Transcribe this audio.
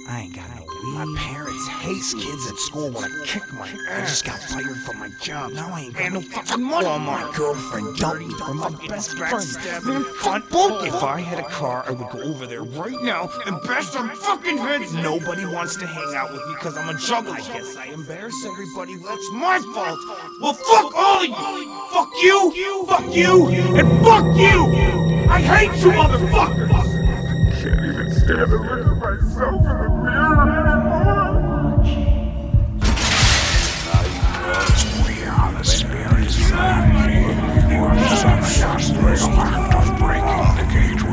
I ain't got no weed. My parents hate kids at school when I kick my ass. I just got fired from my job. Now I ain't got and no fucking money. Well, my girlfriend dumped me for my best friend. Man, fuck both. If I had a car, I would go over there right now and bash some fucking heads. Nobody wants to hang out with me because I'm a juggler. I guess I embarrass everybody. That's my fault. Well, fuck all of you. Fuck you. Fuck you. And fuck you. I hate you, motherfuckers. Can't even stand to look at myself in the mirror anymore. We are the spirits of the or some just breaking the gate.